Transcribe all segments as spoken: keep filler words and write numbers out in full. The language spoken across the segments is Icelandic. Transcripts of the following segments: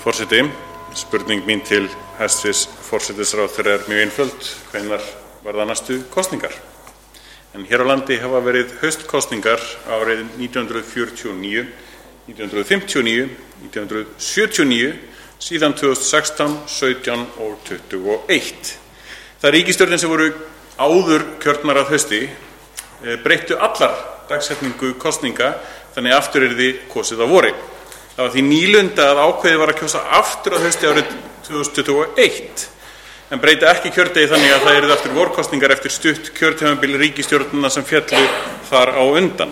Forseti, spurning mín til hæstvirts forsætisráðherra er mjög einföld. Hvenær verða næstu kosningar? En hér á landi hafa verið haustkosningar árið nítján hundruð fjörutíu og níu, nítján hundruð fimmtíu og níu, nítján hundruð sjötíu og níu, síðan tvö þúsund og sextán, sautján og tuttugu og eitt. Það ríkisstjórnir sem voru áður kjörnar að hausti breyttu allar dagsetningu kosninga þannig að aftur yrði kosið á vori. Það var því nýlunda að ákveðið var að kjósa aftur að hausti árið tvö þúsund tuttugu og eitt, en breyta ekki kjördegi þannig að það yrði aftur vorkosningar eftir stutt kjörtímabil ríkisstjórnina sem féllu þar á undan.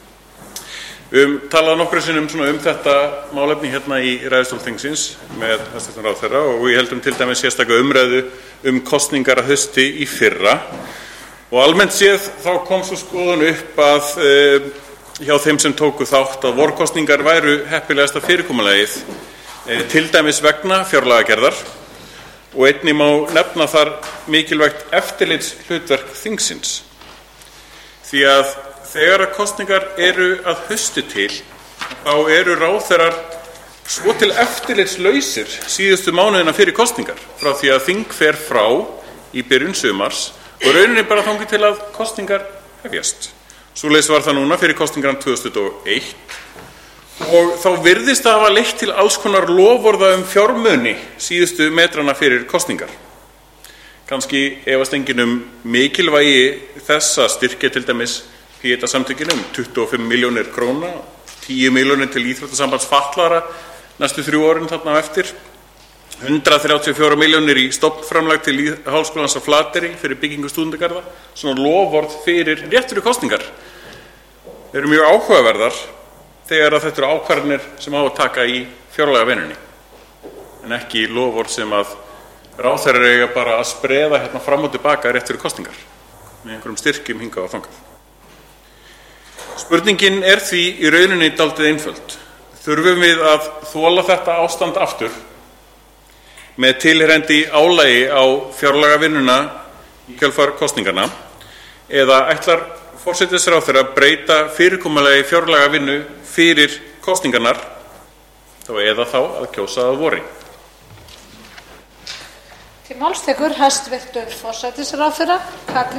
Við höfum talað nokkrum sinnum svona um þetta málefni hérna í ræðustól þingsins með hæstvirtan ráðherra og við heldum til dæmis sérstaka umræðu um kosningar að hausti í fyrra. Og almennt séð þá kom svo skoðun upp að e, hjá þeim sem tóku þátt að vorkosningar væru heppilegasta fyrirkomulagið, e, til dæmis vegna fjárlagagerðar og einnig má nefna þar mikilvægt eftirlitshlutverk þingsins. Því að þegar að kosningar eru að hausti til, þá eru ráðherrar svo til eftirlitslausir síðustu mánuðina fyrir kosningar, frá því að þing fer frá í byrjun sumars og rauninni bara þangað til að kosningar hefjast. Svoleiðis var það núna fyrir kosningarnar tvö þúsund tuttugu og eitt og þá virðist það hafa leitt til alls konar loforða um fjármuni síðustu metrana fyrir kosningar. Kannski efast enginn um mikilvægi þess að styrkja til dæmis Pieta-samtökin um tuttugu og fimm milljónir króna, tíu milljónir til íþróttasambands fatlaðra næstu þrjú árin þarna á eftir, hundrað þrjátíu og fjórar milljónir í stofnframlag til Háskólans á Flateyri fyrir byggingu stúdendagarða. Svona loforð fyrir rétt fyrir kosningar eru mjög áhugaverðar þegar að þetta eru ákvarðanir sem á að taka í fjárlagavinnunni, en ekki loforð sem að ráðherrar eiga bara að spreða hérna fram og tilbaka rétt fyrir kosningar með einhverjum styrkjum hingað og þangað. Spurningin er því í rauninni dálítið einföld. Þurfum við að þola þetta ástand aftur með tilheyrandi álagi á fjárlagavinnuna í kjölfar kosningarna, eða ætlar forsætisráðherra að breyta fyrirkomulagi fjárlagavinnu fyrir kosningarnar, þá eða þá að kjósa að vori? Til máls tekur hæstvirtur forsætisráðherra Katrín